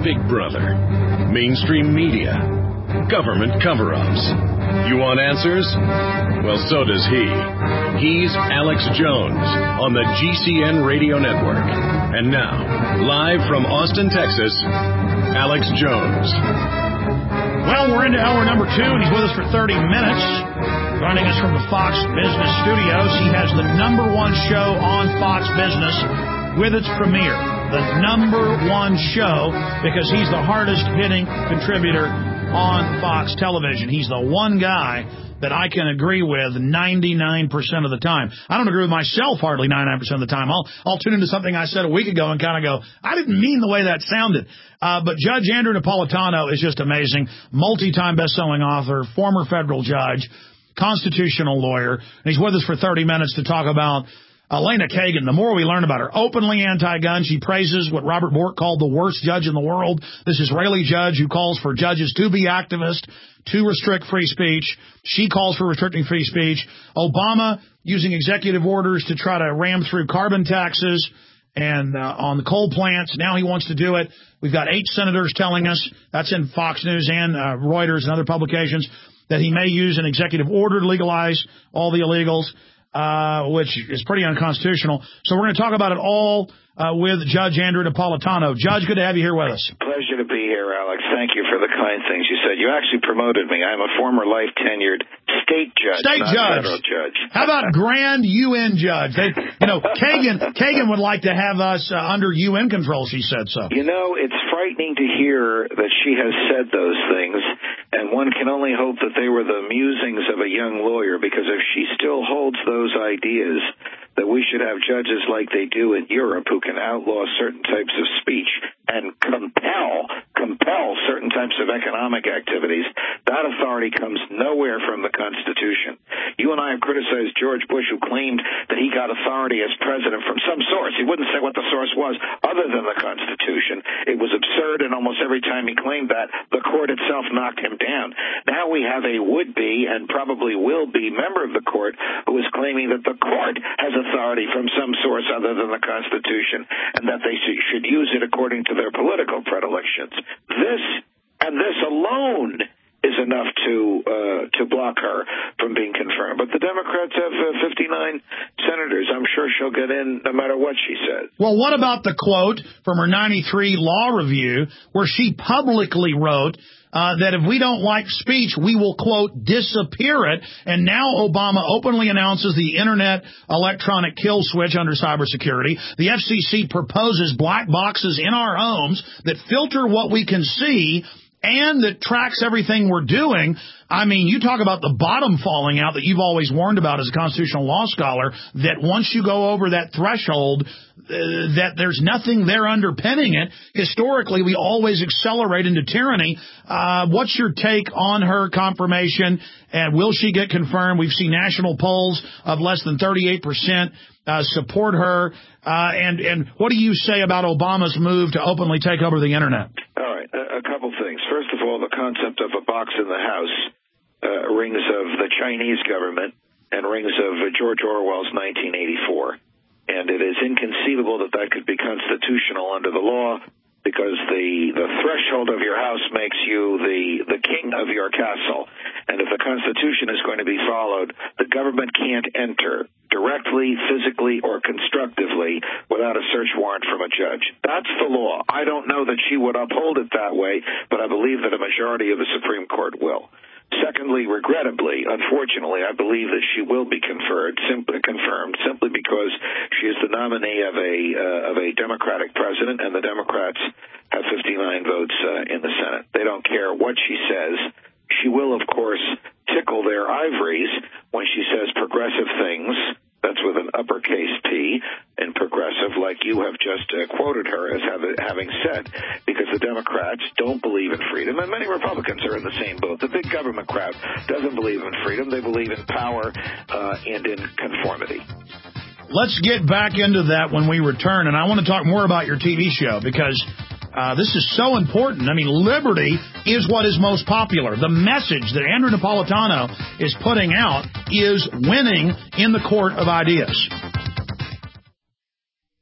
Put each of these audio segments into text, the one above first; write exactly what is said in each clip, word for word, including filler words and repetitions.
Big Brother, mainstream media, government cover-ups. You want answers? Well, so does he. He's Alex Jones on the G C N Radio Network. And now, live from Austin, Texas, Alex Jones. Well, we're into hour number two, and he's with us for thirty minutes. Joining us from the Fox Business Studios, he has the number one show on Fox Business with its premiere. The number one show because he's the hardest-hitting contributor on Fox television. He's the one guy that I can agree with ninety-nine percent of the time. I don't agree with myself hardly ninety-nine percent of the time. I'll, I'll tune into something I said a week ago and kind of go, I didn't mean the way that sounded. Uh, but Judge Andrew Napolitano is just amazing. Multi-time best-selling author, former federal judge, constitutional lawyer. And he's with us for thirty minutes to talk about Elena Kagan. The more we learn about her, openly anti-gun, she praises what Robert Bork called the worst judge in the world, this Israeli judge who calls for judges to be activists, to restrict free speech. She calls for restricting free speech. Obama using executive orders to try to ram through carbon taxes and uh, on the coal plants. Now he wants to do it. We've got eight senators telling us, that's in Fox News and uh, Reuters and other publications, that he may use an executive order to legalize all the illegals. Uh, which is pretty unconstitutional. So we're going to talk about it all uh, with Judge Andrew Napolitano. Judge, good to have you here with us. Pleasure to be here, Alex. Thank you for the kind things you said. You actually promoted me. I'm a former life-tenured state judge, state not judge. federal judge. How about grand U N judge? They, you know, Kagan, Kagan would like to have us uh, under U N control, she said so. You know, it's frightening to hear that she has said those things, and one can only hope that they were the musings of a young lawyer, because if she still holds those ideas that we should have judges like they do in Europe who can outlaw certain types of speech and compel, compel certain types of economic activities, that authority comes nowhere from the Constitution. You and I have criticized George Bush, who claimed that he got authority as president from some source. He wouldn't say what the source was other than the Constitution. It was absurd, and almost every time he claimed that, the court itself knocked him down. Now we have a would-be and probably will be member of the court who is claiming that the court has authority from some source other than the Constitution, and that they should use it according to their political predilections. This, and this alone, is enough to uh, to block her from being confirmed. But the Democrats have uh, fifty-nine senators. I'm sure she'll get in no matter what she says. Well, what about the quote from her ninety-three Law Review where she publicly wrote Uh, that if we don't like speech, we will, quote, disappear it. And now Obama openly announces the Internet electronic kill switch under cybersecurity. The F C C proposes black boxes in our homes that filter what we can see and that tracks everything we're doing. I mean, you talk about the bottom falling out that you've always warned about as a constitutional law scholar, that once you go over that threshold, uh, that there's nothing there underpinning it. Historically, we always accelerate into tyranny. Uh, what's your take on her confirmation, and will she get confirmed? We've seen national polls of less than thirty-eight percent uh, support her. Uh, and, and what do you say about Obama's move to openly take over the Internet? All right, a, a couple things. First of all, the concept of a box in the house uh, rings of the Chinese government and rings of uh, George Orwell's nineteen eighty-four. And it is inconceivable that that could be constitutional under the law, because the, the threshold of your house makes you the, the king of your castle. And if the Constitution is going to be followed, the government can't enter directly, physically, or constructively without a search warrant from a judge. That's the law. I don't know that she would uphold it that way, but I believe that a majority of the Supreme Court will. Secondly, regrettably, unfortunately, I believe that she will be conferred, simply confirmed, simply because she is the nominee of a uh, of a Democratic president, and the Democrats have fifty-nine votes uh, in the Senate. They don't care what she says. She will, of course, tickle their ivories when she says progressive things. That's with an uppercase P in progressive, like you have just uh, quoted her as have, having said, because the Democrats don't believe in freedom, and many Republicans are in the same boat. The big government crowd doesn't believe in freedom. They believe in power uh, and in conformity. Let's get back into that when we return, and I want to talk more about your T V show, because Uh, this is so important. I mean, liberty is what is most popular. The message that Andrew Napolitano is putting out is winning in the court of ideas.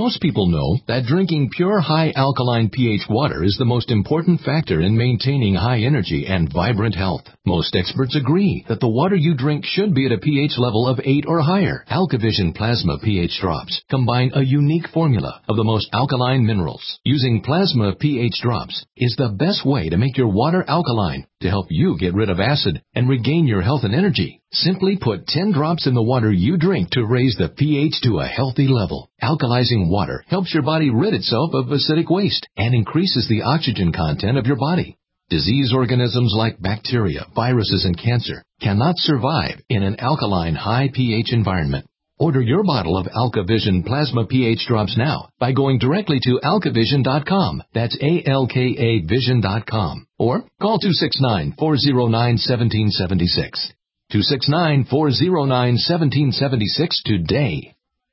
Most people know that drinking pure high alkaline pH water is the most important factor in maintaining high energy and vibrant health. Most experts agree that the water you drink should be at a pH level of eight or higher. AlkaVision Plasma pH drops combine a unique formula of the most alkaline minerals. Using Plasma pH drops is the best way to make your water alkaline to help you get rid of acid and regain your health and energy. Simply put ten drops in the water you drink to raise the pH to a healthy level. Alkalizing water helps your body rid itself of acidic waste and increases the oxygen content of your body. Disease organisms like bacteria, viruses, and cancer cannot survive in an alkaline high pH environment. Order your bottle of AlkaVision Plasma pH drops now by going directly to alka vision dot com. That's A L K A vision dot com. Or call two six nine, four zero nine, one seven seven six. two six nine, four zero nine, one seven seven six today.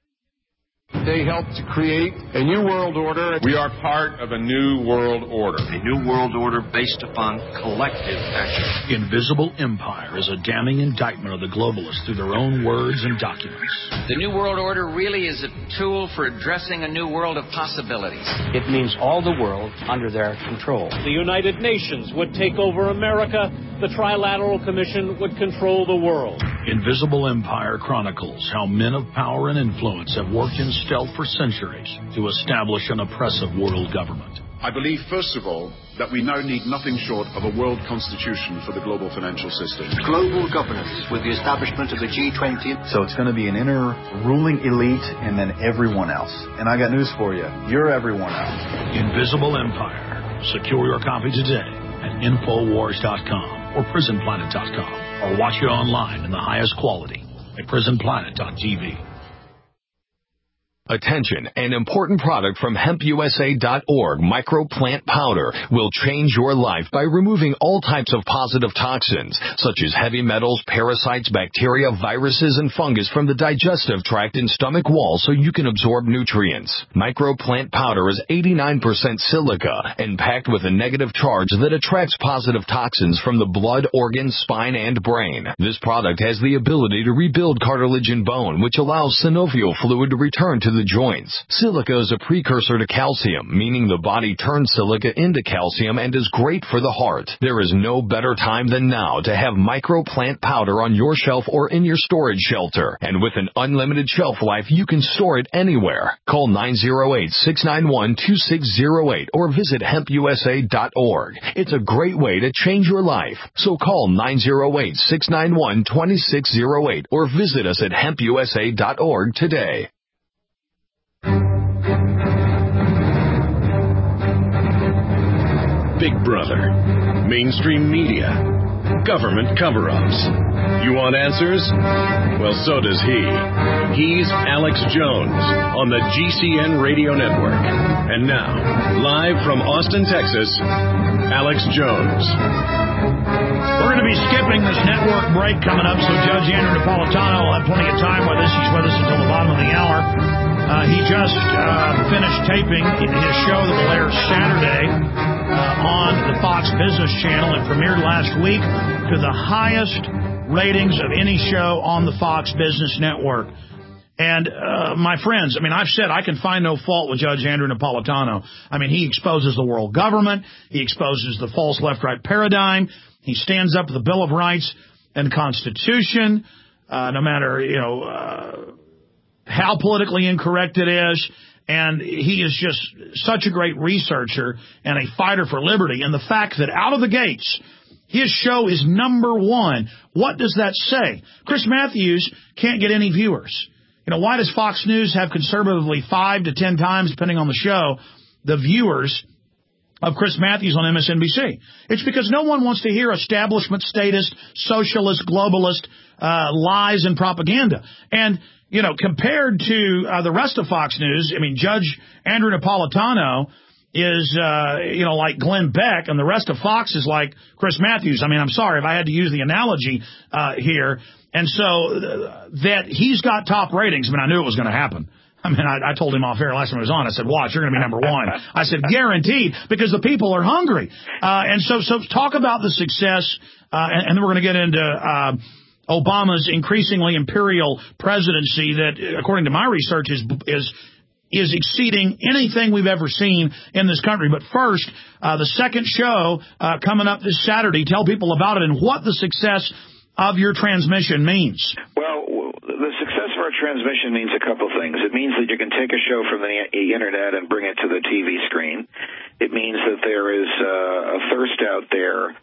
They helped to create a new world order. We are part of a new world order. A new world order based upon collective action. Invisible Empire is a damning indictment of the globalists through their own words and documents. The new world order really is a tool for addressing a new world of possibilities. It means all the world under their control. The United Nations would take over America. The Trilateral Commission would control the world. Invisible Empire chronicles how men of power and influence have worked in stealth for centuries to establish an oppressive world government. I believe, first of all, that we now need nothing short of a world constitution for the global financial system. Global governance with the establishment of the G twenty. So it's going to be an inner ruling elite and then everyone else. And I got news for you. You're everyone else. Invisible Empire. Secure your copy today at infowars dot com or prison planet dot com, or watch it online in the highest quality at prison planet dot t v. Attention, an important product from hemp u s a dot org, microplant powder, will change your life by removing all types of positive toxins, such as heavy metals, parasites, bacteria, viruses, and fungus from the digestive tract and stomach wall so you can absorb nutrients. Microplant powder is eighty-nine percent silica and packed with a negative charge that attracts positive toxins from the blood, organs, spine, and brain. This product has the ability to rebuild cartilage and bone, which allows synovial fluid to return to the joints. Silica is a precursor to calcium, meaning the body turns silica into calcium and is great for the heart. There is no better time than now to have microplant powder on your shelf or in your storage shelter. And with an unlimited shelf life, you can store it anywhere. Call nine zero eight, six nine one, two six zero eight or visit hemp u s a dot org. It's a great way to change your life. So call nine zero eight, six nine one, two six zero eight or visit us at hemp u s a dot org today. Big Brother, mainstream media, government cover-ups. You want answers? Well, so does he. He's Alex Jones on the G C N Radio Network. And now, live from Austin, Texas, Alex Jones. We're going to be skipping this network break coming up, so Judge Andrew Napolitano will have plenty of time with us. He's with us until the bottom of the hour. Uh, he just uh, finished taping his show that will air Saturday uh, on the Fox Business Channel. It premiered last week to the highest ratings of any show on the Fox Business Network. And, uh, my friends, I mean, I've said I can find no fault with Judge Andrew Napolitano. I mean, he exposes the world government. He exposes the false left-right paradigm. He stands up for the Bill of Rights and the Constitution, uh, no matter, you know, uh, how politically incorrect it is. And he is just such a great researcher and a fighter for liberty. And the fact that out of the gates, his show is number one. What does that say? Chris Matthews can't get any viewers. You know, why does Fox News have conservatively five to ten times, depending on the show, the viewers of Chris Matthews on M S N B C? It's because no one wants to hear establishment statist, socialist, globalist uh, lies and propaganda. And, you know, compared to uh, the rest of Fox News, I mean, Judge Andrew Napolitano is, uh, you know, like Glenn Beck, and the rest of Fox is like Chris Matthews. I mean, I'm sorry if I had to use the analogy uh, here. And so uh, that he's got top ratings. I mean, I knew it was going to happen. I mean, I, I told him off air last time I was on. I said, watch, you're going to be number one. I said, guaranteed, because the people are hungry. Uh, and so, so talk about the success, uh, and, and then we're going to get into uh, Obama's increasingly imperial presidency that, according to my research, is is is exceeding anything we've ever seen in this country. But first, uh, the second show uh, coming up this Saturday. Tell people about it and what the success of your transmission means. Well, the success of our transmission means a couple things. It means that you can take a show from the internet and bring it to the T V screen. It means that there is uh, a thirst out there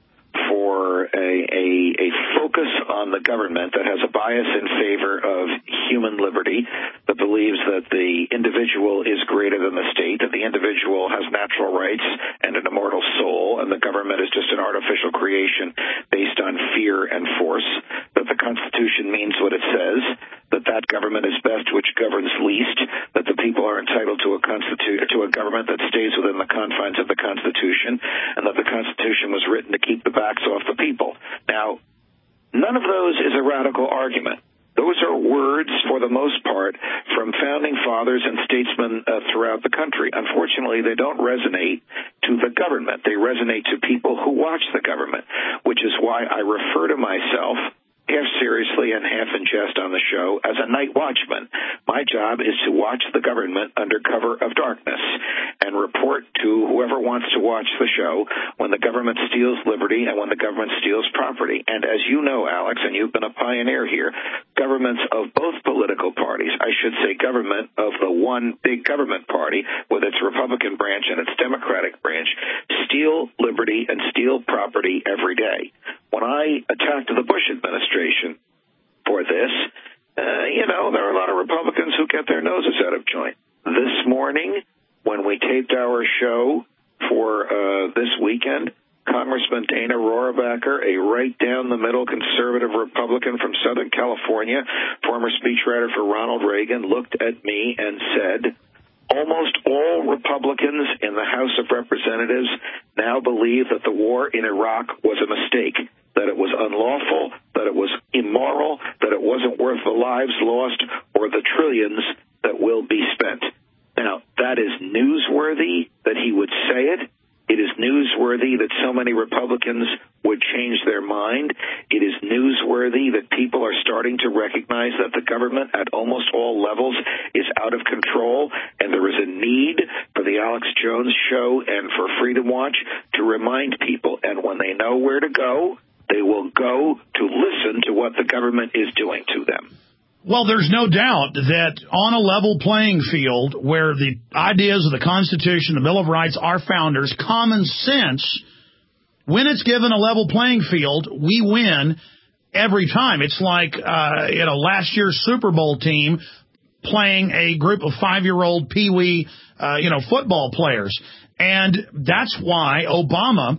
for a, a, a focus on the government that has a bias in favor of human liberty, that believes that the individual is greater than the state, that the individual has natural rights and an immortal soul, and the government is just an artificial creation based on fear and force, that the Constitution means what it says, that that government is best which governs least, that the people are entitled to a constitu- to a government that stays within the confines of the Constitution, and that the Constitution was written to keep the backs off the people. Now, none of those is a radical argument. Those are words, for the most part, from founding fathers and statesmen uh, throughout the country. Unfortunately, they don't resonate to the government. They resonate to people who watch the government, which is why I refer to myself half seriously and half in jest on the show as a night watchman. My job is to watch the government under cover of darkness and report to whoever wants to watch the show when the government steals liberty and when the government steals property. And as you know, Alex, and you've been a pioneer here, governments of both political parties, I should say government of the one big government party with its Republican branch and its Democratic branch, steal liberty and steal property every day. When I attacked the Bush administration for this, uh, you know, there are a lot of Republicans who get their noses out of joint. This morning, when we taped our show for uh, this weekend, Congressman Dana Rohrabacher, a right-down-the-middle conservative Republican from Southern California, former speechwriter for Ronald Reagan, looked at me and said, almost all Republicans in the House of Representatives now believe that the war in Iraq was a mistake, that it was unlawful, that it was immoral, that it wasn't worth the lives lost or the trillions that will be spent. Now, that is newsworthy that he would say it. It is newsworthy that so many Republicans would change their mind. It is newsworthy that people are starting to recognize that the government at almost all levels is out of control, and there is a need for the Alex Jones Show and for Freedom Watch to remind people. And when they know where to go, they will go to listen to what the government is doing to them. Well, there's no doubt that on a level playing field where the ideas of the Constitution, the Bill of Rights, our founders, common sense, when it's given a level playing field, we win every time. It's like, uh, you know, last year's Super Bowl team playing a group of five-year-old peewee, uh, you know, football players. And that's why Obama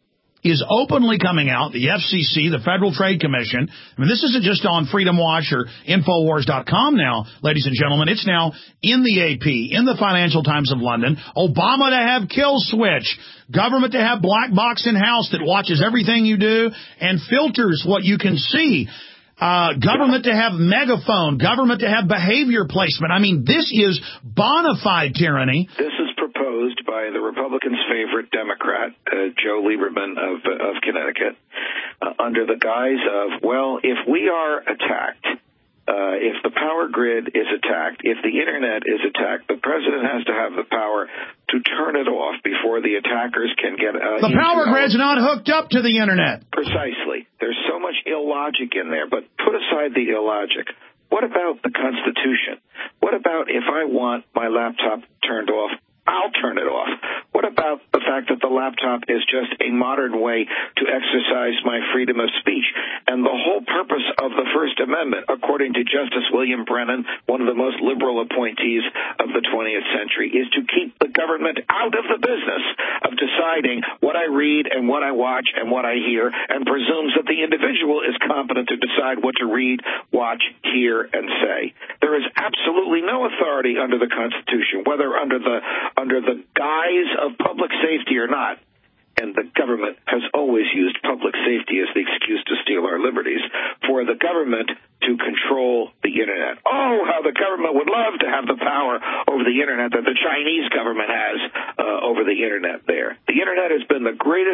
is openly coming out, the F C C, the Federal Trade Commission. I mean, this isn't just on Freedom Watch or Infowars dot com now, ladies and gentlemen. It's now in the A P, in the Financial Times of London. Obama to have kill switch. Government to have black box in-house that watches everything you do and filters what you can see. Uh, government to have megaphone. Government to have behavior placement. I mean, this is bona fide tyranny. This is proposed by the Republicans' favorite Democrat, uh, Joe Lieberman of, uh, of Connecticut, uh, under the guise of, well, if we are attacked, uh, if the power grid is attacked, if the Internet is attacked, the president has to have the power to turn it off before the attackers can get... Uh, the power grid's not hooked up to the Internet. Precisely. There's so much illogic in there, but put aside the illogic. What about the Constitution? What about if I want my laptop turned off, I'll turn it off? What about the fact that the laptop is just a modern way to exercise my freedom of speech? And the whole purpose of the First Amendment, according to Justice William Brennan, one of the most liberal appointees of the twentieth century, is to keep the government out of the business of deciding what I read and what I watch and what I hear, and presumes that the individual is competent to decide what to read, watch, hear, and say. There is absolutely no authority under the Constitution, whether under the under the guise of public safety or not. And the government has always used public safety as the excuse to steal our liberties, for the government to control the Internet. Oh, how the government would love to have the power over the Internet that the Chinese government has uh, over the Internet there. The Internet has been the greatest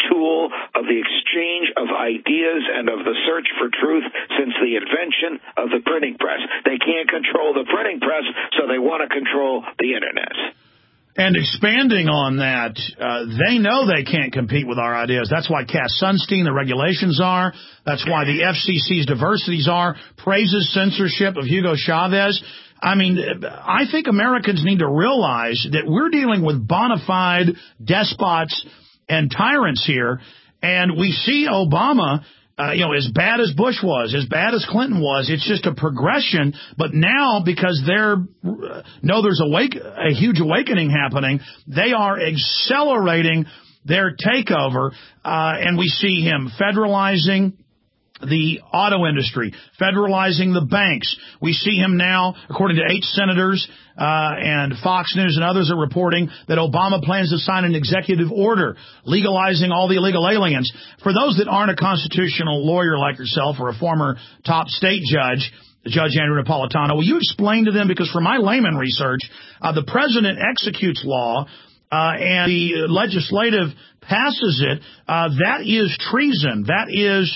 tool of the exchange of ideas and of the search for truth since the invention of the printing press. They can't control the printing press, so they want to control the Internet. And expanding on that, uh, they know they can't compete with our ideas. That's why Cass Sunstein, the regulations are. That's why the F C C's diversities are. Praises censorship of Hugo Chavez. I mean, I think Americans need to realize that we're dealing with bona fide despots and tyrants here. And we see Obama, uh, you know, as bad as Bush was, as bad as Clinton was. It's just a progression. But now, because they're uh, know there's a, wake, a huge awakening happening, they are accelerating their takeover. Uh, and we see him federalizing the auto industry, federalizing the banks. We see him now, according to eight senators uh, and Fox News and others are reporting that Obama plans to sign an executive order legalizing all the illegal aliens. For those that aren't a constitutional lawyer like yourself or a former top state judge, Judge Andrew Napolitano, will you explain to them, because for my layman research, uh, the president executes law uh, and the legislative passes it. Uh, that is treason. That is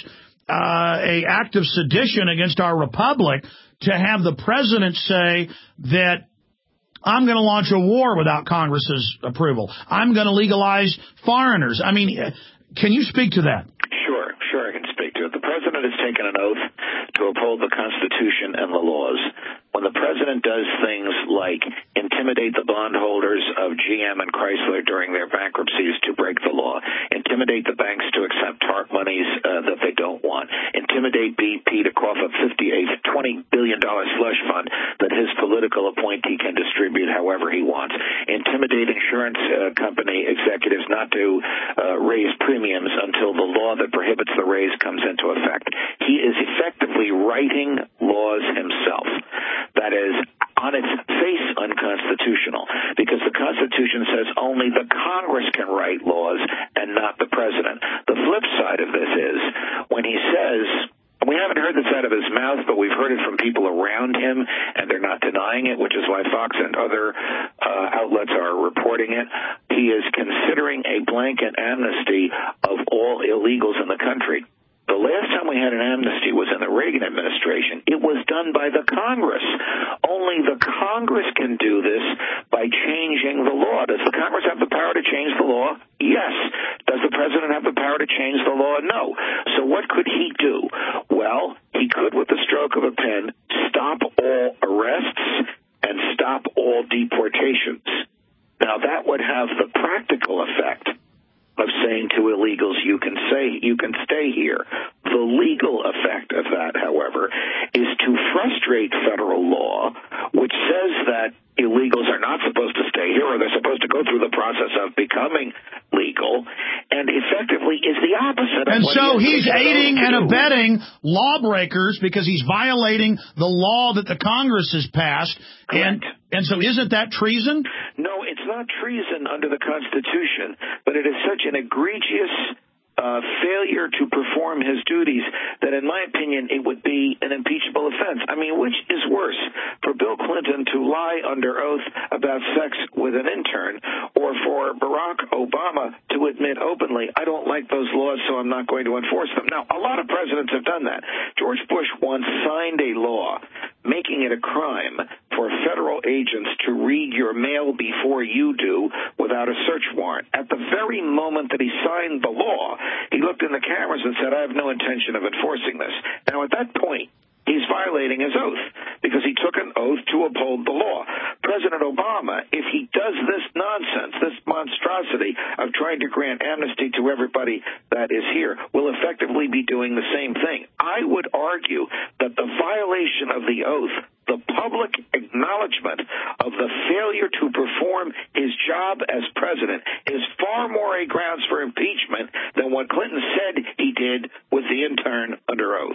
Uh, a act of sedition against our republic to have the president say that I'm going to launch a war without Congress's approval. I'm going to legalize foreigners. I mean, can you speak to that? Sure, sure, I can speak to it. The president has taken an oath to uphold the Constitution and the laws. When the president does things like intimidate the bondholders of G M and Chrysler during their bankruptcies to break the law, intimidate the banks to accept TARP monies uh, that they don't want, intimidate B P to cough up fifty, a twenty billion dollars slush fund that his political appointee can distribute however he wants, intimidate insurance uh, company executives not to uh, raise premiums until the law that prohibits the raise comes into effect. He is effectively writing laws himself. That is, on its face, unconstitutional, because the Constitution says only the Congress can write laws and not the president. The flip side of this is when he says, we haven't heard this out of his mouth, but we've heard it from people around him, and they're not denying it, which is why Fox and other uh, outlets are reporting it. He is considering a blanket amnesty of all illegals in the country. The last time we had an amnesty was in the Reagan administration. It was done by the Congress. Only the Congress can do this by changing the law. Does the Congress have the power to change the law? Yes. Does the president have the power to change the law? No. So what could he do? Well, he could, with the stroke of a pen, stop all arrests and stop all deportations. Now, that would have the practical effect of saying to illegals, you can say you can stay here. The legal effect of that, however, is to frustrate federal law, which says that illegals are not supposed to stay here, or they're supposed to go through the process of becoming legal, and effectively is the opposite of and what so he he's aiding and do. abetting lawbreakers because he's violating the law that the Congress has passed. Correct. And and so isn't that treason? No, it's not treason under the Constitution, but it is such an egregious Uh, failure to perform his duties that, in my opinion, it would be an impeachable offense. I mean, which is worse, for Bill Clinton to lie under oath about sex with an intern, or for Barack Obama to admit openly, I don't like those laws, so I'm not going to enforce them? Now, a lot of presidents have done that. George Bush once signed a law making it a crime for federal agents to read your mail before you do without a search warrant. At the very moment that he signed the law, he looked in the cameras and said, I have no intention of enforcing this. Now, at that point, he's violating his oath because he took an oath to uphold the law. President Obama, if he does this nonsense, this monstrosity of trying to grant amnesty to everybody that is here, will effectively be doing the same thing. I would argue that the violation of the oath, the public acknowledgement of the failure to perform his job as president, is far more a grounds for impeachment than what Clinton said he did with the intern under oath.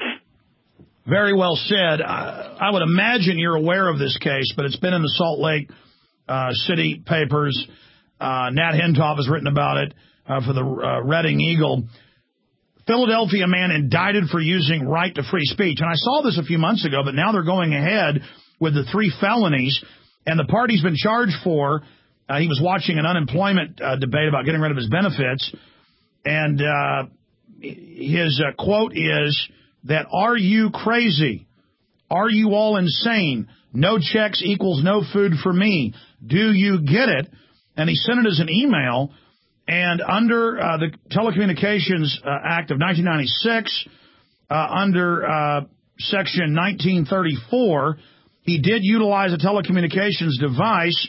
Very well said. I, I would imagine you're aware of this case, but it's been in the Salt Lake uh, City papers. Uh, Nat Hentoff has written about it uh, for the uh, Reading Eagle. Philadelphia man indicted for using right to free speech. And I saw this a few months ago, but now they're going ahead with the three felonies. And the party's been charged for, uh, he was watching an unemployment uh, debate about getting rid of his benefits. And uh, his uh, quote is that, "Are you crazy? Are you all insane? No checks equals no food for me. Do you get it?" And he sent it as an email. And under uh, the Telecommunications uh, Act of nineteen ninety-six, uh, under uh, Section nineteen thirty-four, he did utilize a telecommunications device,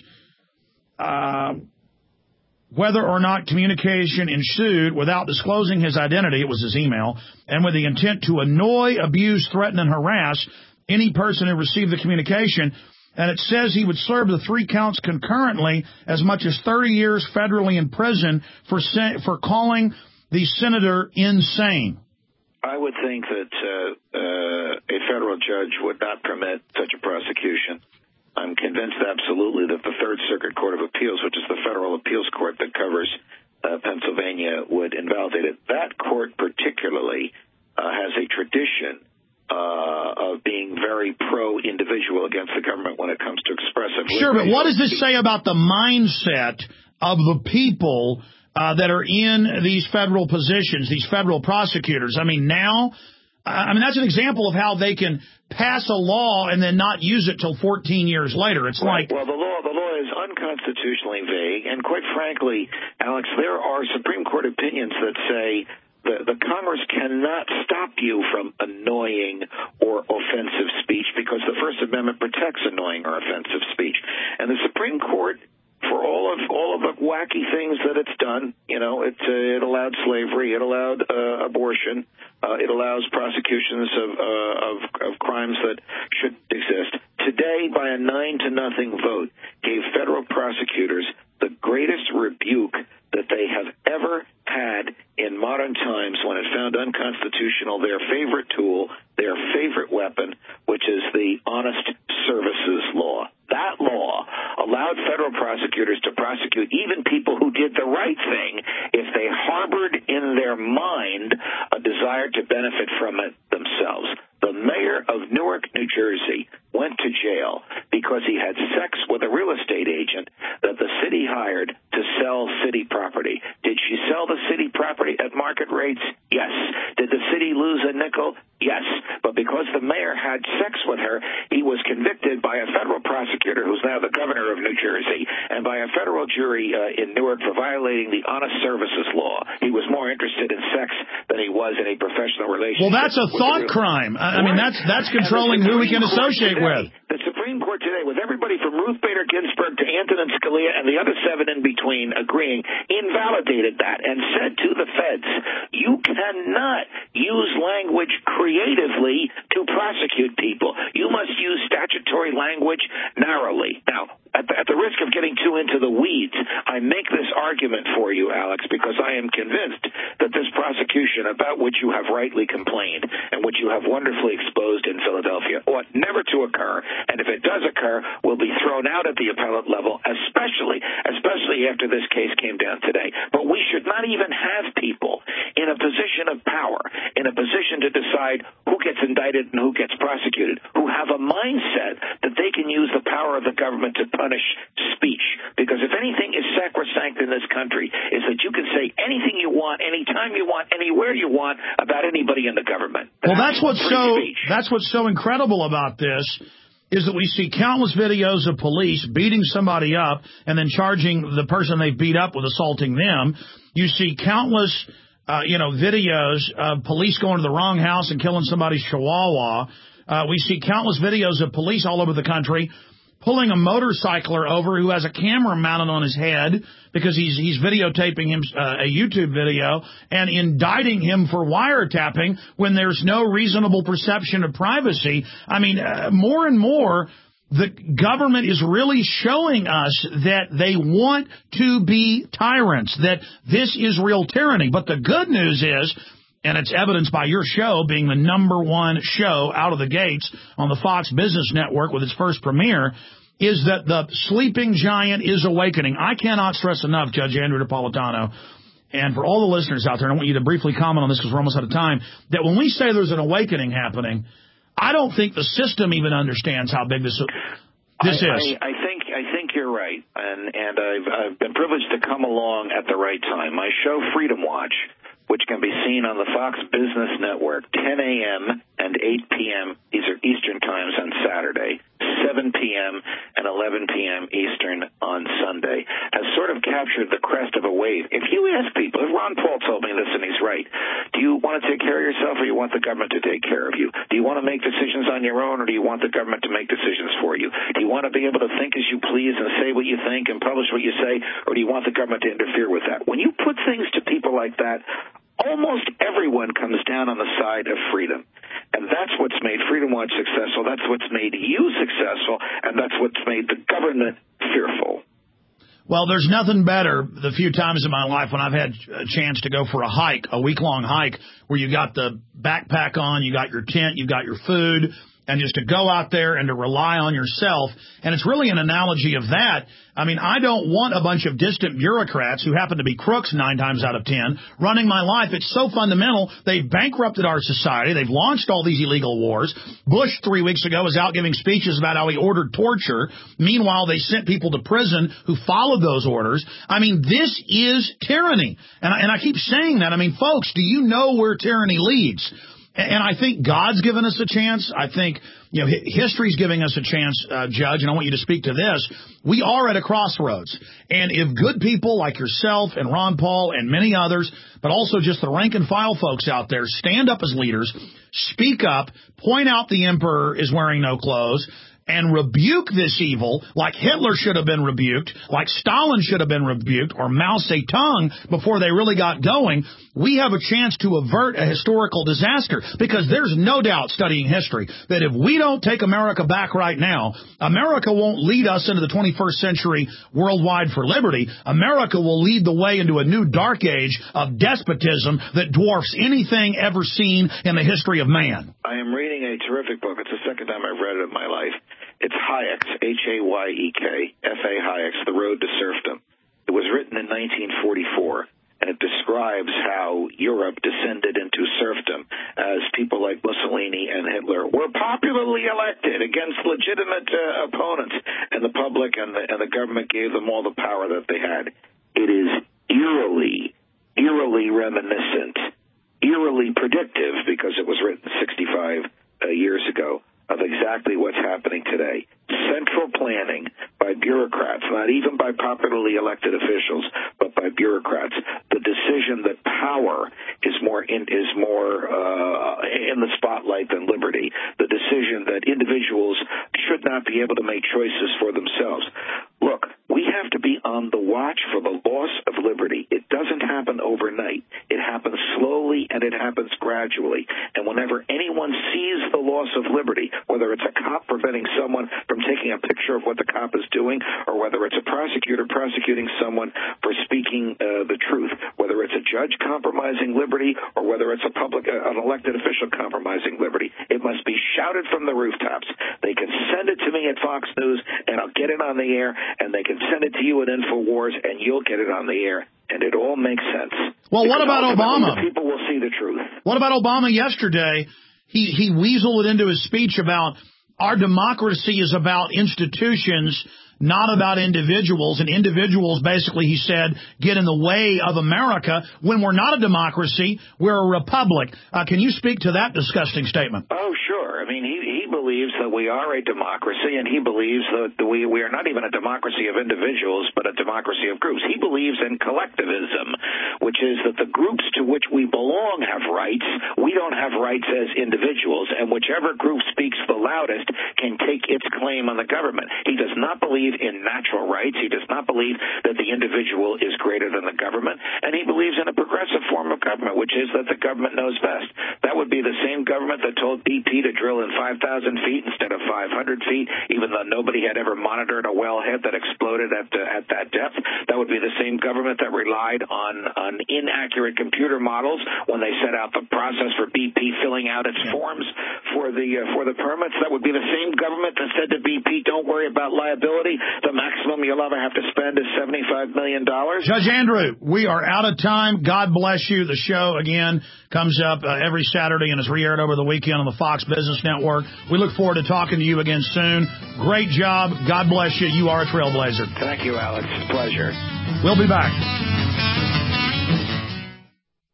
uh, whether or not communication ensued without disclosing his identity, it was his email, and with the intent to annoy, abuse, threaten, and harass any person who received the communication. And it says he would serve the three counts concurrently, as much as thirty years federally in prison for for calling the senator insane. I would think that uh, uh, a federal judge would not permit such a prosecution. I'm convinced absolutely that the Third Circuit Court of Appeals, which is the federal appeals court that covers uh, Pennsylvania, would invalidate it. That court particularly uh, has a tradition Uh, of being very pro-individual against the government when it comes to expressive. Sure, but what does this say about the mindset of the people uh, that are in these federal positions, these federal prosecutors? I mean, now, I mean, that's an example of how they can pass a law and then not use it till fourteen years later. It's right. like... Well, the law, the law is unconstitutionally vague, and quite frankly, Alex, there are Supreme Court opinions that say The, the Congress cannot stop you from annoying or offensive speech because the First Amendment protects annoying or offensive speech. And the Supreme Court, for all of all of the wacky things that it's done, you know, it, uh, it allowed slavery, it allowed uh, abortion, uh, it allows prosecutions of, uh, of of crimes that shouldn't exist. Today, by a nine to nothing vote, gave federal prosecutors the greatest rebuke that they have ever had in modern times when it found unconstitutional their favorite tool, their favorite weapon, which is the Honest Services Law. That law allowed federal prosecutors to prosecute even people who did the right thing if they harbored in their mind a desire to benefit from it themselves. The mayor of Newark, New Jersey, went to jail because he had sex with a real estate agent that the city hired to sell city property. Did she sell the city property at market rates? Yes. Did the city lose a nickel? Yes. But because the mayor had sex with her, he was convicted by a federal prosecutor who's now the governor of New Jersey and by a federal jury uh, in Newark for violating the Honest Services Law. He was more interested in sex than he was in a professional relationship. Well, that's a thought crime. I mean, that's that's controlling who we can associate today, with. The Supreme Court today, with everybody from Ruth Bader Ginsburg to Antonin Scalia and the other seven in between agreeing, invalidated that and said to the feds, you cannot use language creatively to prosecute people. You must use statutory language narrowly. Now, at the, at the risk of getting too into the weeds, I make this argument for you, Alex, because I am convinced that this prosecution about which you have rightly complained and which you have wonderfully exposed in Philadelphia ought never to occur, and if it does occur, will be thrown out at the appellate level, especially, especially after this case came down today. But we should not even have people in a position of power, in a position to decide who gets indicted and who gets prosecuted, who have a mindset that they can use the power of the government to punish speech. Because if anything is sacrosanct in this country, is that you can say anything you want, anytime you want, anywhere you want about anybody in the government. Well, that's what's so speech. that's what's so incredible about this, is that we see countless videos of police beating somebody up and then charging the person they beat up with assaulting them. You see countless, uh, you know, videos of police going to the wrong house and killing somebody's chihuahua. Uh, we see countless videos of police all over the country pulling a motorcycler over who has a camera mounted on his head because he's he's videotaping him uh, a YouTube video and indicting him for wiretapping when there's no reasonable perception of privacy. I mean, uh, more and more, the government is really showing us that they want to be tyrants, that this is real tyranny. But the good news is, and it's evidenced by your show being the number one show out of the gates on the Fox Business Network with its first premiere, is that the sleeping giant is awakening. I cannot stress enough, Judge Andrew Napolitano, and for all the listeners out there, and I want you to briefly comment on this because we're almost out of time, that when we say there's an awakening happening, I don't think the system even understands how big this this I, is. I, I think I think you're right, and and I've I've been privileged to come along at the right time. My show, Freedom Watch, which can be seen on the Fox Business Network, ten a.m. and eight p.m. These are Eastern times on Saturday, seven p.m. and eleven p.m. Eastern on Sunday, has sort of captured the crest of a wave. If you ask people, if Ron Paul told me this and he's right, do you want to take care of yourself or do you want the government to take care of you? Do you want to make decisions on your own or do you want the government to make decisions for you? Do you want to be able to think as you please and say what you think and publish what you say, or do you want the government to interfere with that? When you put things to people like that, almost everyone comes down on the side of freedom. And that's what's made Freedom Watch successful. That's what's made you successful. And that's what's made the government fearful. Well, there's nothing better the few times in my life when I've had a chance to go for a hike, a week-long hike, where you got the backpack on, you got your tent, you got your food, and just to go out there and to rely on yourself. And it's really an analogy of that. I mean, I don't want a bunch of distant bureaucrats who happen to be crooks nine times out of ten running my life. It's so fundamental. They've bankrupted our society. They've launched all these illegal wars. Bush three weeks ago was out giving speeches about how he ordered torture. Meanwhile, they sent people to prison who followed those orders. I mean, this is tyranny. And I, and I keep saying that. I mean, folks, do you know where tyranny leads? And I think God's given us a chance. I think, you know, history's giving us a chance, uh, Judge, and I want you to speak to this. We are at a crossroads. And if good people like yourself and Ron Paul and many others, but also just the rank and file folks out there, stand up as leaders, speak up, point out the emperor is wearing no clothes, and rebuke this evil like Hitler should have been rebuked, like Stalin should have been rebuked, or Mao Zedong before they really got going, we have a chance to avert a historical disaster. Because there's no doubt, studying history, that if we don't take America back right now, America won't lead us into the twenty-first century worldwide for liberty. America will lead the way into a new dark age of despotism that dwarfs anything ever seen in the history of man. I am reading a terrific book. It's the second time I've read it in my life. It's Hayek's, H A Y E K, F A Hayek's The Road to Serfdom. It was written in nineteen forty-four, and it describes how Europe descended into serfdom as people like Mussolini and Hitler were popularly elected against legitimate uh, opponents, and the public and the, and the government gave them all the power that they had. It is eerily, eerily reminiscent, eerily predictive, because it was written sixty-five uh, years ago, of exactly what's happening today. Central planning by bureaucrats, not even by popularly elected officials, but by bureaucrats. The decision that power is more in, is more uh, in the spotlight than liberty. The decision that individuals should not be able to make choices for themselves. Look, we have to be on the watch for the loss of liberty. It doesn't happen overnight. It happens slowly and it happens gradually. And whenever anyone sees the loss of liberty, whether it's a cop preventing someone from taking a picture of what the cop is doing, or whether it's a prosecutor prosecuting someone for speaking uh, the truth, whether it's a judge compromising liberty, or whether it's a public, uh, an elected official compromising liberty, it must be shouted from the rooftops. They can send it to me at Fox News, and I'll get it on the air, and they can send it to you at InfoWars, and you'll get it on the air. And it all makes sense. Well, what about Obama? People will see the truth. What about Obama yesterday? He, he weaseled it into his speech about our democracy is about institutions, not about individuals. And individuals, basically, he said, get in the way of America. When we're not a democracy, we're a republic. Uh, can you speak to that disgusting statement? Oh, sure. I mean, he, he believes that we are a democracy, and he believes that we, we are not even a democracy of individuals, but a democracy of groups. He believes in collectivism, which is that the groups to which we belong have rights. We don't have rights as individuals, and whichever group speaks the loudest can take its claim on the government. He does not believe in natural rights. He does not believe that the individual is greater than the government, and he believes in a progressive form of government, which is that the government knows best. That would be the same government that told B P to drill in five thousand feet instead of five hundred feet, even though nobody had ever monitored a wellhead that exploded at uh, at that depth. That would be the same government that relied on, on inaccurate computer models when they set out the process for B P filling out its forms for the uh, for the permits. That would be the same government that said to B P, don't worry about liability. The maximum you'll ever have to spend is seventy-five million dollars. Judge Andrew, we are out of time. God bless you. The show, again, comes up uh, every Saturday and is re-aired over the weekend on the Fox Business Network. We look forward to talking to you again soon. Great job. God bless you. You are a trailblazer. Thank you, Alex. Pleasure. We'll be back.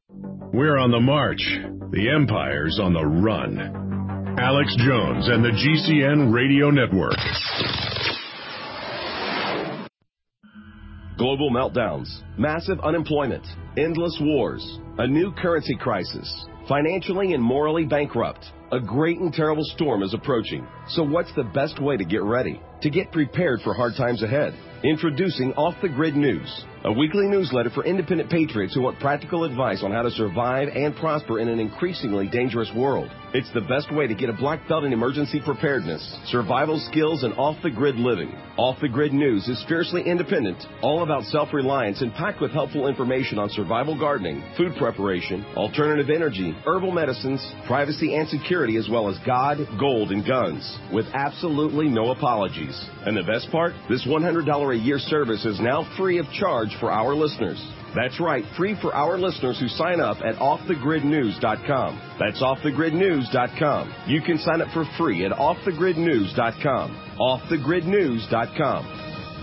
We're on the march. The empire's on the run. Alex Jones and the G C N Radio Network. Global meltdowns, massive unemployment, endless wars, a new currency crisis, financially and morally bankrupt. A great and terrible storm is approaching. So what's the best way to get ready? To get prepared for hard times ahead? Introducing Off the Grid News, a weekly newsletter for independent patriots who want practical advice on how to survive and prosper in an increasingly dangerous world. It's the best way to get a black belt in emergency preparedness, survival skills, and off-the-grid living. Off the Grid News is fiercely independent, all about self-reliance, and packed with helpful information on survival gardening, food preparation, alternative energy, herbal medicines, privacy and security, as well as God, gold, and guns, with absolutely no apologies. And the best part? This one hundred dollars a year service is now free of charge for our listeners. That's right, free for our listeners who sign up at off the grid news dot com. That's off the grid news dot com. You can sign up for free at off the grid news dot com. off the grid news dot com.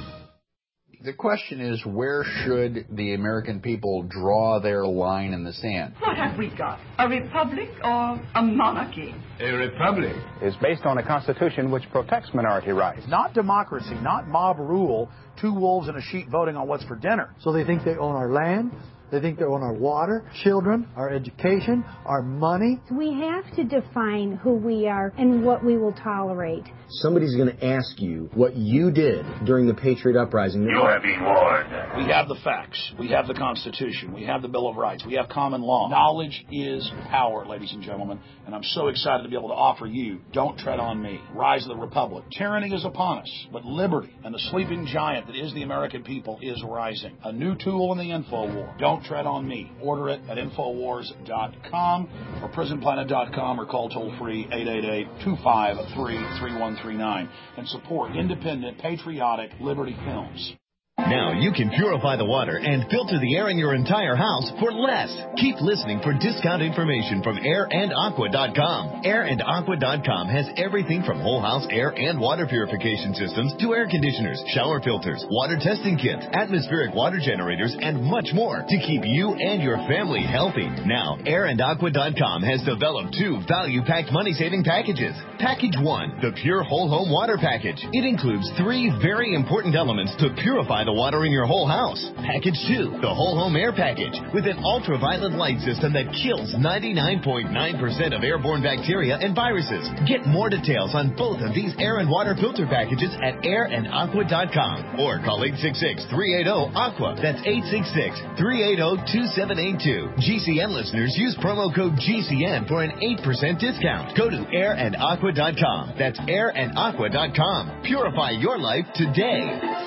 The question is, where should the American people draw their line in the sand? What have we got? A republic or a monarchy? A republic is based on a constitution which protects minority rights. Not democracy, not mob rule, two wolves and a sheep voting on what's for dinner. So they think they own our land, they think they own our water, children, our education, our money. We have to define who we are and what we will tolerate. Somebody's going to ask you what you did during the Patriot Uprising. You have been warned. We have the facts. We have the Constitution. We have the Bill of Rights. We have common law. Knowledge is power, ladies and gentlemen, and I'm so excited to be able to offer you Don't Tread on Me, Rise of the Republic. Tyranny is upon us, but liberty and the sleeping giant that is the American people is rising. A new tool in the info war. Don't Tread on Me. Order it at infowars dot com or prison planet dot com or call toll-free eight eight eight, two five three, three one three nine and support independent, patriotic Liberty Films. Now you can purify the water and filter the air in your entire house for less. Keep listening for discount information from air and aqua dot com. air and aqua dot com has everything from whole house air and water purification systems to air conditioners, shower filters, water testing kits, atmospheric water generators, and much more to keep you and your family healthy. Now, air and aqua dot com has developed two value-packed money-saving packages. Package one, the Pure Whole Home Water Package. It includes three very important elements to purify the water in your whole house. Package two, the Whole Home Air Package, with an ultraviolet light system that kills ninety-nine point nine percent of airborne bacteria and viruses. Get more details on both of these air and water filter packages at air and aqua dot com or call eight six six, three eight zero, aqua. That's eight six six, three eight zero, two seven eight two. G C N listeners use promo code G C N for an eight percent discount. Go to air and aqua dot com. That's air and aqua dot com. Purify your life today.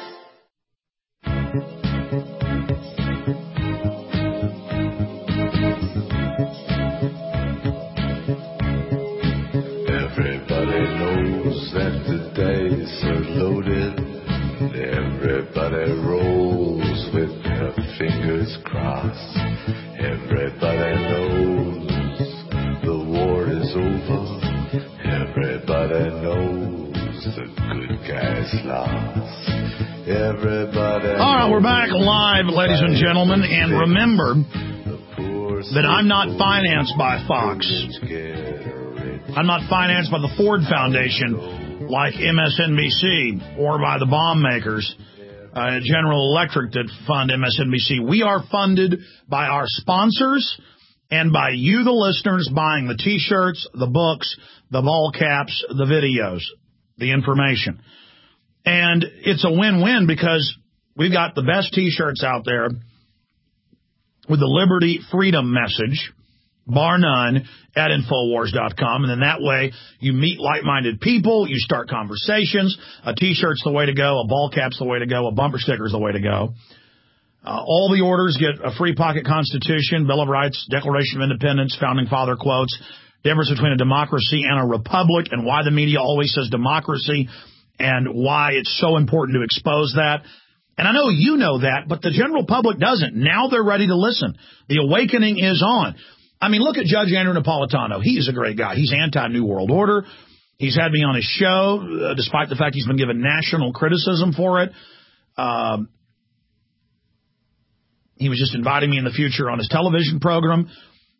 Everybody knows that the dice are loaded. Everybody rolls with their fingers crossed. Everybody knows the war is over. Everybody knows the good guys lost. Everybody. All right, we're back live, ladies and gentlemen, and remember that I'm not financed by Fox. I'm not financed by the Ford Foundation like M S N B C or by the bomb makers, uh, General Electric, that fund M S N B C. We are funded by our sponsors and by you, the listeners, buying the T-shirts, the books, the ball caps, the videos, the information. And it's a win-win because we've got the best T-shirts out there with the liberty freedom message, bar none, at infowars dot com. And then that way you meet like-minded people, you start conversations. A T-shirt's the way to go, a ball cap's the way to go, a bumper sticker's the way to go. Uh, all the orders get a free pocket constitution, Bill of Rights, Declaration of Independence, Founding Father quotes, difference between a democracy and a republic, and why the media always says democracy, and why it's so important to expose that. And I know you know that, but the general public doesn't. Now they're ready to listen. The awakening is on. I mean, look at Judge Andrew Napolitano. He's a great guy. He's anti-New World Order. He's had me on his show, uh, despite the fact he's been given national criticism for it. Um, he was just inviting me in the future on his television program.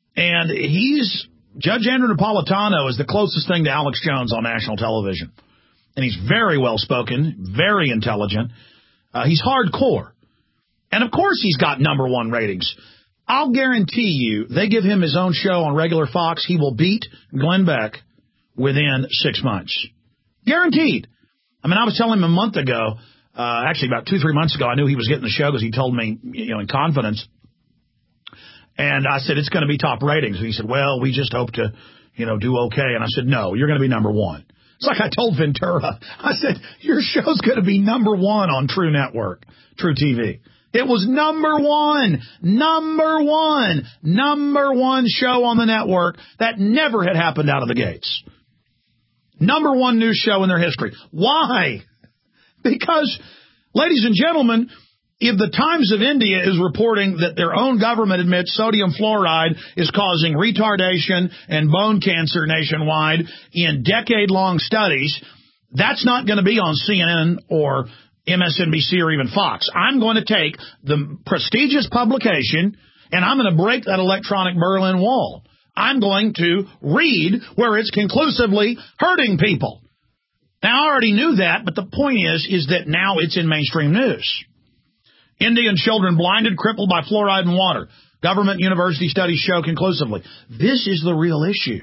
And he's, Judge Andrew Napolitano is the closest thing to Alex Jones on national television. And he's very well-spoken, very intelligent. Uh, he's hardcore. And, of course, he's got number one ratings. I'll guarantee you, they give him his own show on regular Fox, he will beat Glenn Beck within six months. Guaranteed. I mean, I was telling him a month ago, uh, actually about two, three months ago, I knew he was getting the show because he told me, you know, in confidence. And I said, it's going to be top ratings. And he said, well, we just hope to, you know, do okay. And I said, no, you're going to be number one. It's like I told Ventura. I said, your show's going to be number one on True Network, True T V. It was number one, number one, number one show on the network. That never had happened out of the gates. Number one news show in their history. Why? Because, ladies and gentlemen, if the Times of India is reporting that their own government admits sodium fluoride is causing retardation and bone cancer nationwide in decade-long studies, that's not going to be on C N N or M S N B C or even Fox. I'm going to take the prestigious publication and I'm going to break that electronic Berlin Wall. I'm going to read where it's conclusively hurting people. Now, I already knew that, but the point is, is that now it's in mainstream news. Indian children blinded, crippled by fluoride in water. Government university studies show conclusively. This is the real issue.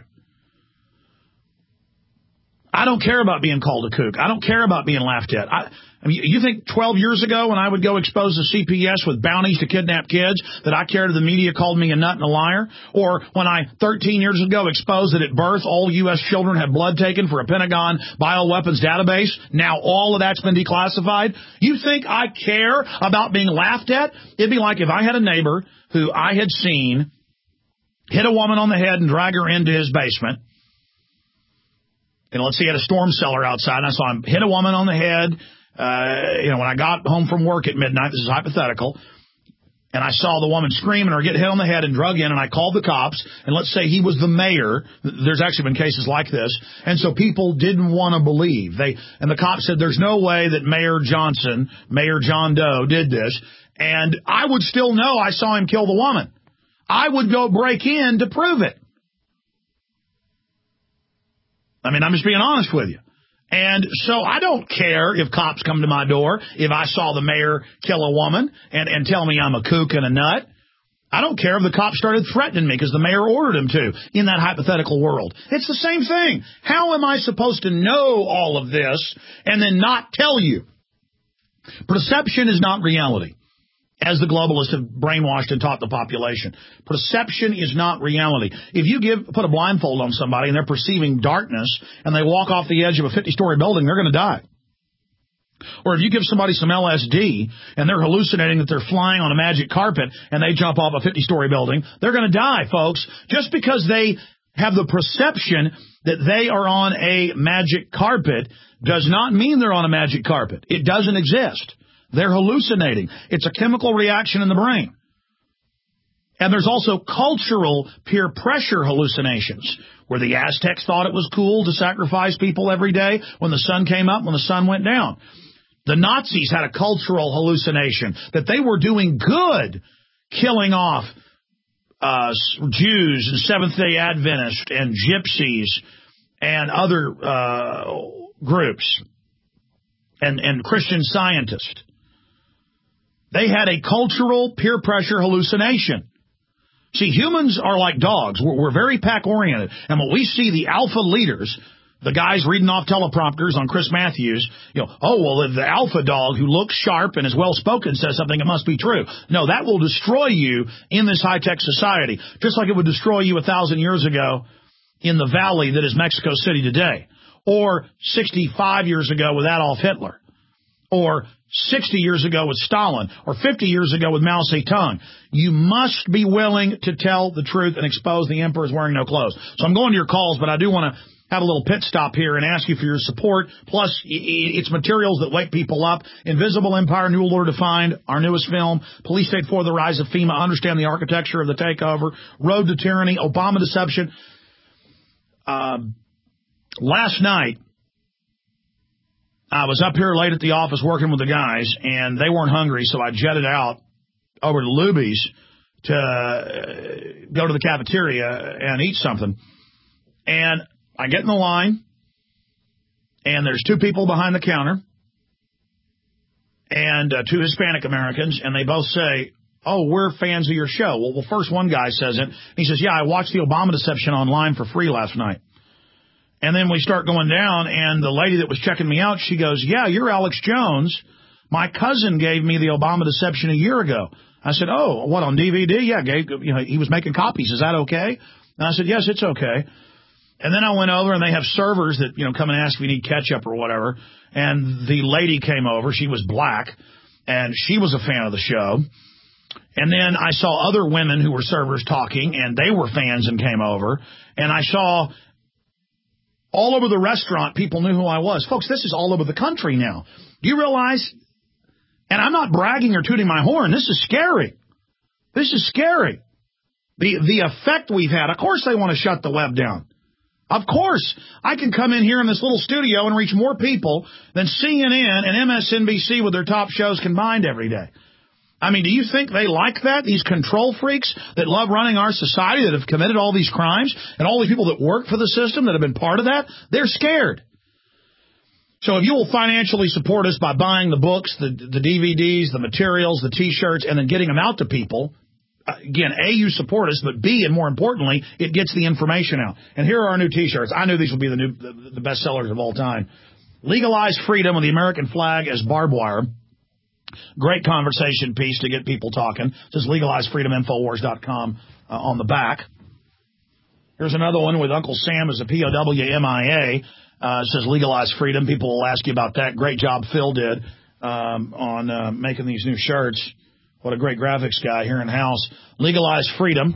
I don't care about being called a kook. I don't care about being laughed at. I, I mean, you think twelve years ago when I would go expose the C P S with bounties to kidnap kids that I cared if the media called me a nut and a liar? Or when I thirteen years ago exposed that at birth all U S children had blood taken for a Pentagon bioweapons database? Now all of that's been declassified? You think I care about being laughed at? It'd be like if I had a neighbor who I had seen hit a woman on the head and drag her into his basement. You know, let's say he had a storm cellar outside, and I saw him hit a woman on the head. Uh, you know, when I got home from work at midnight, this is hypothetical, and I saw the woman screaming or get hit on the head and drug in, and I called the cops, and let's say he was the mayor. There's actually been cases like this, and so people didn't want to believe. They and the cops said there's no way that Mayor Johnson, Mayor John Doe, did this, and I would still know I saw him kill the woman. I would go break in to prove it. I mean, I'm just being honest with you. And so I don't care if cops come to my door, if I saw the mayor kill a woman and, and tell me I'm a kook and a nut. I don't care if the cops started threatening me because the mayor ordered him to in that hypothetical world. It's the same thing. How am I supposed to know all of this and then not tell you? Perception is not reality, as the globalists have brainwashed and taught the population. Perception is not reality. If you give put a blindfold on somebody and they're perceiving darkness and they walk off the edge of a fifty-story building, they're going to die. Or if you give somebody some L S D and they're hallucinating that they're flying on a magic carpet and they jump off a fifty-story building, they're going to die, folks, just because they have the perception that they are on a magic carpet does not mean they're on a magic carpet. It doesn't exist. They're hallucinating. It's a chemical reaction in the brain. And there's also cultural peer pressure hallucinations, where the Aztecs thought it was cool to sacrifice people every day when the sun came up, when the sun went down. The Nazis had a cultural hallucination that they were doing good killing off uh, Jews and Seventh-day Adventists and gypsies and other uh, groups and, and Christian Scientists. They had a cultural peer pressure hallucination. See, humans are like dogs. We're, we're very pack-oriented. And when we see the alpha leaders, the guys reading off teleprompters on Chris Matthews, you know, oh, well, if the alpha dog who looks sharp and is well-spoken says something, it must be true. No, that will destroy you in this high-tech society, just like it would destroy you a thousand years ago in the valley that is Mexico City today, or sixty-five years ago with Adolf Hitler, or sixty years ago with Stalin, or fifty years ago with Mao Zedong. You must be willing to tell the truth and expose the emperor is wearing no clothes. So I'm going to your calls, but I do want to have a little pit stop here and ask you for your support. Plus, it's materials that wake people up. Invisible Empire, New Order Defined, our newest film. Police State four, The Rise of FEMA, Understand the Architecture of the Takeover. Road to Tyranny, Obama Deception. Uh, last night, I was up here late at the office working with the guys, and they weren't hungry, so I jetted out over to Luby's to uh, go to the cafeteria and eat something. And I get in the line, and there's two people behind the counter, and uh, two Hispanic Americans, and they both say, oh, we're fans of your show. Well, well, first one guy says it. He says, yeah, I watched the Obama Deception online for free last night. And then we start going down, and the lady that was checking me out, she goes, yeah, you're Alex Jones. My cousin gave me the Obama Deception a year ago. I said, oh, what, on D V D? Yeah, gave, you know, he was making copies. Is that okay? And I said, yes, it's okay. And then I went over, and they have servers that, you know, come and ask if we need ketchup or whatever. And the lady came over. She was black, and she was a fan of the show. And then I saw other women who were servers talking, and they were fans and came over. And I saw all over the restaurant, people knew who I was. Folks, this is all over the country now. Do you realize? And I'm not bragging or tooting my horn. This is scary. This is scary. The the effect we've had. Of course they want to shut the web down. Of course. I can come in here in this little studio and reach more people than C N N and M S N B C with their top shows combined every day. I mean, do you think they like that? These control freaks that love running our society, that have committed all these crimes, and all these people that work for the system that have been part of that, they're scared. So if you will financially support us by buying the books, the, the D V Ds, the materials, the T-shirts, and then getting them out to people, again, A, you support us, but B, and more importantly, it gets the information out. And here are our new T-shirts. I knew these would be the new, the, the best sellers of all time. Legalize freedom with the American flag as barbed wire. Great conversation piece to get people talking. It says legalize freedom infowars dot com uh, on the back. Here's another one with Uncle Sam as a P O W M I A. Uh, it says legalize freedom. People will ask you about that. Great job Phil did um, on uh, making these new shirts. What a great graphics guy here in house. Legalize freedom.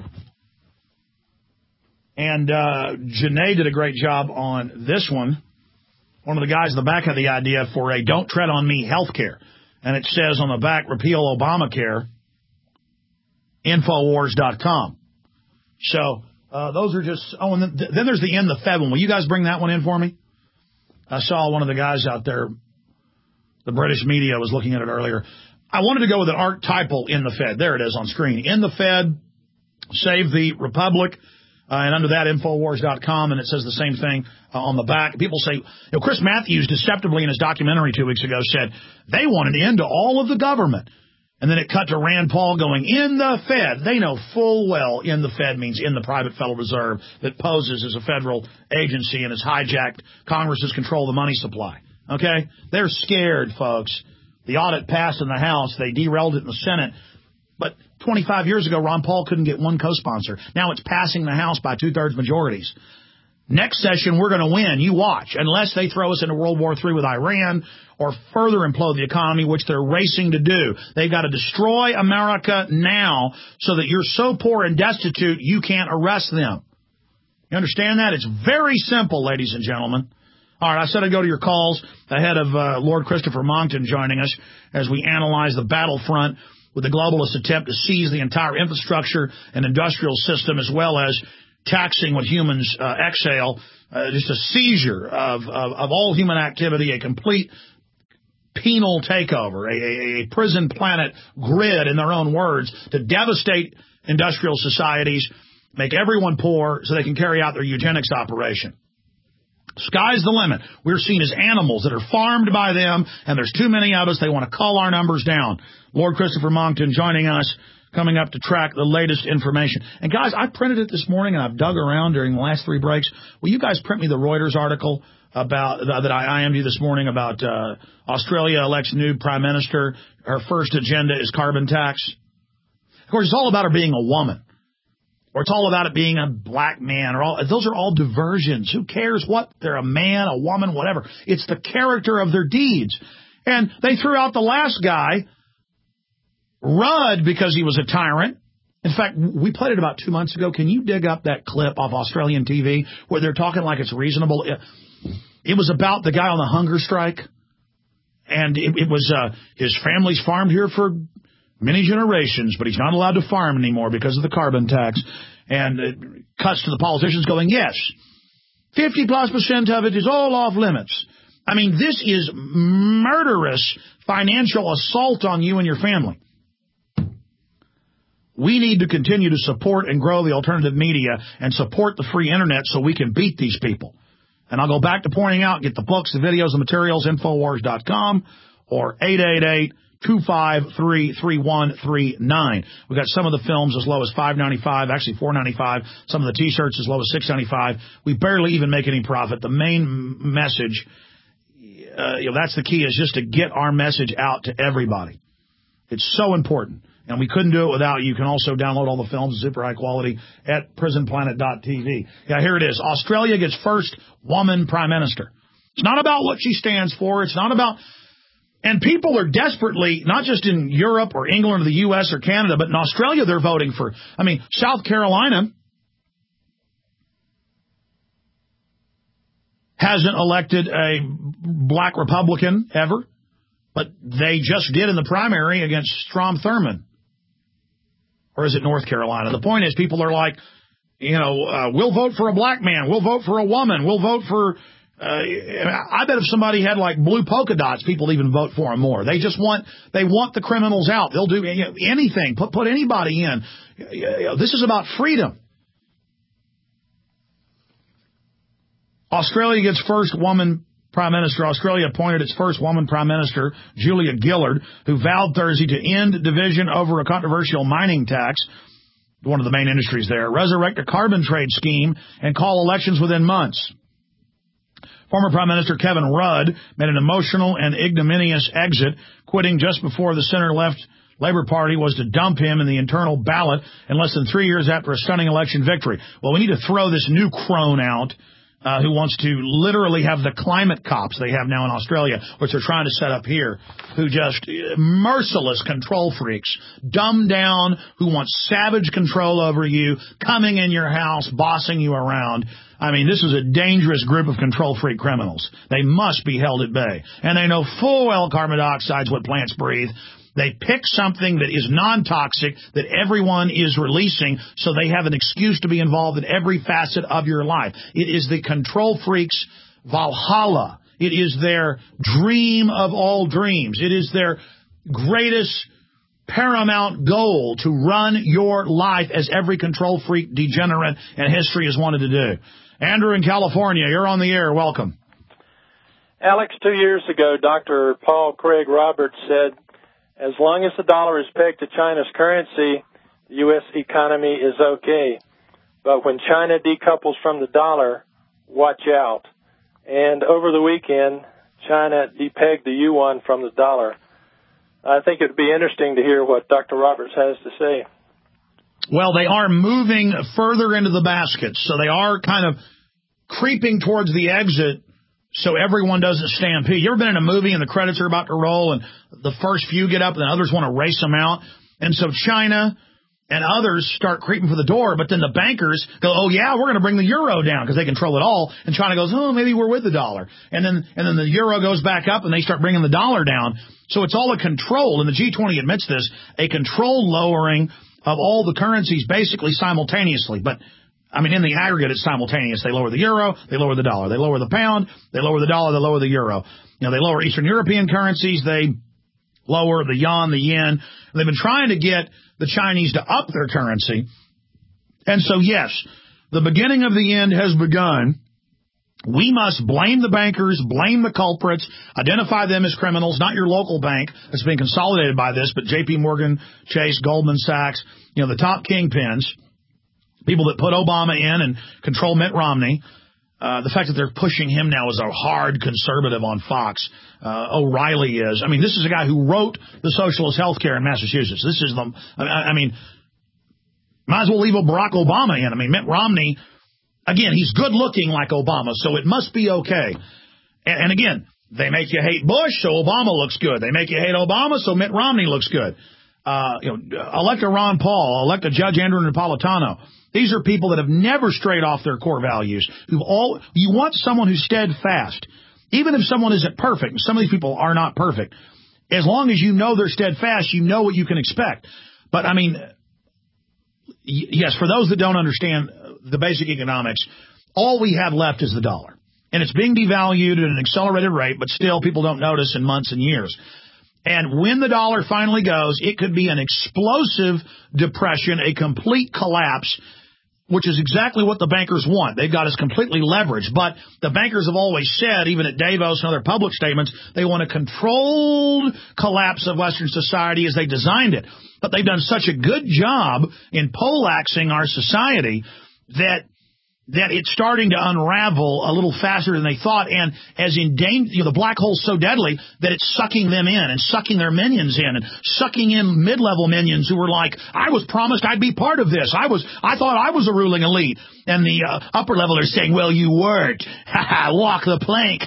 And uh, Janae did a great job on this one. One of the guys in the back had the idea for a Don't Tread on Me healthcare. And it says on the back, repeal Obamacare, infowars dot com. So uh, those are just, oh, and then, then there's the In the Fed one. Will you guys bring that one in for me? I saw one of the guys out there, the British media was looking at it earlier. I wanted to go with an archetypal In the Fed. There it is on screen. In the Fed, save the Republic. Uh, and under that, infowars dot com, and it says the same thing uh, on the back. People say, you know, Chris Matthews deceptively in his documentary two weeks ago said they want an end to all of the government. And then it cut to Rand Paul going, in the Fed. They know full well in the Fed means in the private Federal Reserve that poses as a federal agency and has hijacked Congress's control of the money supply. Okay? They're scared, folks. The audit passed in the House. They derailed it in the Senate. But twenty-five years ago, Ron Paul couldn't get one co-sponsor. Now it's passing the House by two-thirds majorities. Next session, we're going to win. You watch. Unless they throw us into World War Three with Iran or further implode the economy, which they're racing to do. They've got to destroy America now so that you're so poor and destitute you can't arrest them. You understand that? It's very simple, ladies and gentlemen. All right, I said I'd go to your calls ahead of uh, Lord Christopher Monckton joining us as we analyze the battlefront with the globalist attempt to seize the entire infrastructure and industrial system, as well as taxing what humans uh, exhale, uh, just a seizure of, of, of all human activity, a complete penal takeover, a, a, a prison planet grid, in their own words, to devastate industrial societies, make everyone poor so they can carry out their eugenics operation. Sky's the limit. We're seen as animals that are farmed by them, and there's too many of us. They want to cull our numbers down. Lord Christopher Monckton joining us, coming up to track the latest information. And, guys, I printed it this morning, and I've dug around during the last three breaks. Will you guys print me the Reuters article about uh, that I I M'd you this morning about uh, Australia elects new prime minister. Her first agenda is carbon tax. Of course, it's all about her being a woman. Or it's all about it being a black man. Or all, those are all diversions. Who cares what? They're a man, a woman, whatever. It's the character of their deeds. And they threw out the last guy, Rudd, because he was a tyrant. In fact, we played it about two months ago. Can you dig up that clip off Australian T V where they're talking like it's reasonable? It, it was about the guy on the hunger strike. And it, it was uh, his family's farmed here for many generations, but he's not allowed to farm anymore because of the carbon tax. And it cuts to the politicians going, yes, fifty plus percent of it is all off limits. I mean, this is murderous financial assault on you and your family. We need to continue to support and grow the alternative media and support the free internet so we can beat these people. And I'll go back to pointing out, get the books, the videos, the materials, Infowars dot com or eight eight eight, two five three, three one three nine. We've got some of the films as low as five ninety-five, actually four ninety-five. Some of the T-shirts as low as six ninety-five. We barely even make any profit. The main message, uh, you know, that's the key, is just to get our message out to everybody. It's so important. And we couldn't do it without you. You can also download all the films super high quality at prison planet dot t v. Yeah, here it is. Australia gets first woman prime minister. It's not about what she stands for. It's not about... And people are desperately, not just in Europe or England or the U S or Canada, but in Australia they're voting for... I mean, South Carolina hasn't elected a black Republican ever, but they just did in the primary against Strom Thurmond. Or is it North Carolina? The point is, people are like, you know, uh, we'll vote for a black man. We'll vote for a woman. We'll vote for... Uh, I bet if somebody had like blue polka dots, people even vote for them more. They just want, they want the criminals out. They'll do you know, anything, put, put anybody in. This is about freedom. Australia gets first woman prime minister. Australia appointed its first woman prime minister, Julia Gillard, who vowed Thursday to end division over a controversial mining tax, one of the main industries there, resurrect a carbon trade scheme, and call elections within months. Former Prime Minister Kevin Rudd made an emotional and ignominious exit, quitting just before the center-left Labour Party was to dump him in the internal ballot in less than three years after a stunning election victory. Well, we need to throw this new crone out uh, who wants to literally have the climate cops they have now in Australia, which they're trying to set up here, who just uh, merciless control freaks, dumbed down, who want savage control over you, coming in your house, bossing you around. I mean, this is a dangerous group of control freak criminals. They must be held at bay. And they know full well carbon dioxide is what plants breathe. They pick something that is non-toxic, that everyone is releasing, so they have an excuse to be involved in every facet of your life. It is the control freaks' Valhalla. It is their dream of all dreams. It is their greatest paramount goal to run your life as every control freak degenerate in history has wanted to do. Andrew in California, you're on the air. Welcome. Alex, two years ago, Doctor Paul Craig Roberts said, as long as the dollar is pegged to China's currency, the U S economy is okay. But when China decouples from the dollar, watch out. And over the weekend, China depegged the yuan from the dollar. I think it would be interesting to hear what Doctor Roberts has to say. Well, they are moving further into the basket, so they are kind of creeping towards the exit so everyone doesn't stampede. You ever been in a movie and the credits are about to roll and the first few get up and then others want to race them out? And so China and others start creeping for the door, but then the bankers go, oh, yeah, we're going to bring the euro down because they control it all. And China goes, oh, maybe we're with the dollar. And then and then the euro goes back up and they start bringing the dollar down. So it's all a control, and the G twenty admits this, a control lowering of all the currencies basically simultaneously. But, I mean, in the aggregate, it's simultaneous. They lower the euro, they lower the dollar. They lower the pound, they lower the dollar, they lower the euro. You know, they lower Eastern European currencies, they lower the yuan, the yen. They've been trying to get the Chinese to up their currency. And so, yes, the beginning of the end has begun. We must blame the bankers, blame the culprits, identify them as criminals, not your local bank that's being consolidated by this, but J P Morgan, Chase, Goldman Sachs, you know, the top kingpins, people that put Obama in and control Mitt Romney. Uh, the fact that they're pushing him now as a hard conservative on Fox. Uh, O'Reilly is. I mean, this is a guy who wrote the socialist health care in Massachusetts. This is the, I mean, might as well leave Barack Obama in. I mean, Mitt Romney, again, he's good looking like Obama, so it must be okay. And, and again, they make you hate Bush, so Obama looks good. They make you hate Obama, so Mitt Romney looks good. Uh, you know, elect a Ron Paul, elect a Judge Andrew Napolitano. These are people that have never strayed off their core values. Who've all, you want someone who's steadfast. Even if someone isn't perfect, some of these people are not perfect. As long as you know they're steadfast, you know what you can expect. But, I mean, yes, for those that don't understand the basic economics, all we have left is the dollar. And it's being devalued at an accelerated rate, but still people don't notice in months and years. And when the dollar finally goes, it could be an explosive depression, a complete collapse, which is exactly what the bankers want. They've got us completely leveraged. But the bankers have always said, even at Davos and other public statements, they want a controlled collapse of Western society as they designed it. But they've done such a good job in poleaxing our society that that it's starting to unravel a little faster than they thought, and as in danger, you know, the black hole's so deadly that it's sucking them in and sucking their minions in and sucking in mid-level minions who were like, I was promised I'd be part of this. I was, I thought I was a ruling elite. And the uh, upper level are saying, well, you weren't. Walk the plank.